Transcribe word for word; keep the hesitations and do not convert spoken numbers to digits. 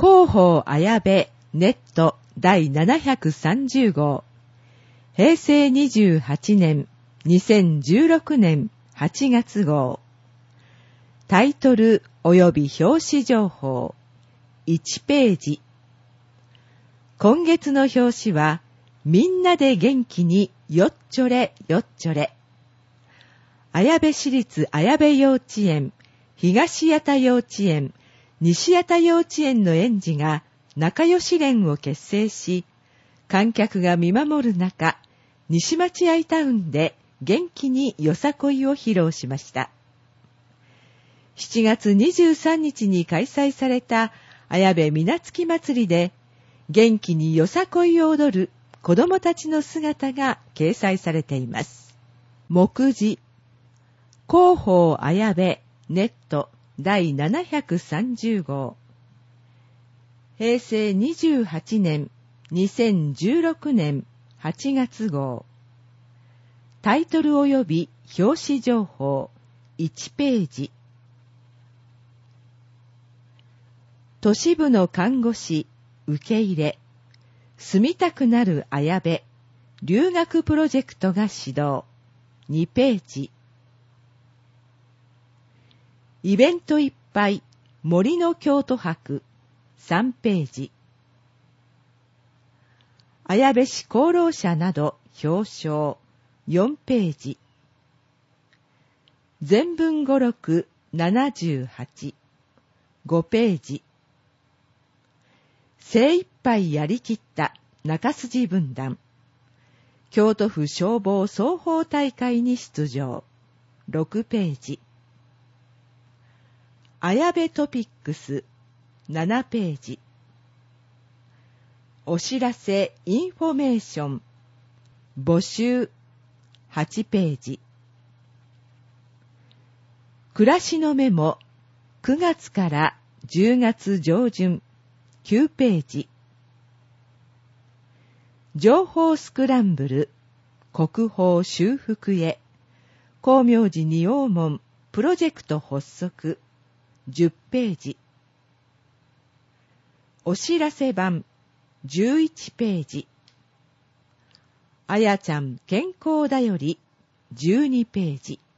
広報綾部ネット第ななひゃくさんじゅう号、平成にじゅうはちねんにせんじゅうろくねんはちがつ号。タイトル及び表紙情報いちページ。今月の表紙は、みんなで元気によっちょれよっちょれ。綾部市立綾部幼稚園、東八田幼稚園、西八田幼稚園の園児が仲良し連を結成し、観客が見守る中、西町アイタウンで元気によさこいを披露しました。しちがつにじゅうさんにちに開催された綾部みなつき祭りで、元気によさこいを踊る子どもたちの姿が掲載されています。目次、広報綾部ネット第ななひゃくさんじゅう号、平成にじゅうはちねんにせんじゅうろくねんはちがつ号。タイトル及び表紙情報いちページ。都市部の看護師受け入れ、住みたくなる綾部留学プロジェクトが始動にページ。イベントいっぱい森の京都博さんページ。綾部市功労者など表彰よんページ。全文語録ななじゅうはちごページ。精一杯やりきった中筋分団、京都府消防双方大会に出場ろくページ。綾部トピックスななページ。お知らせインフォメーション募集はちページ。暮らしのメモくがつからじゅうがつ上旬きゅうページ。情報スクランブル国宝修復へ光明寺仁王門プロジェクト発足じゅっページ。お知らせ版じゅういちページ。あやちゃん健康だよりじゅうにページ。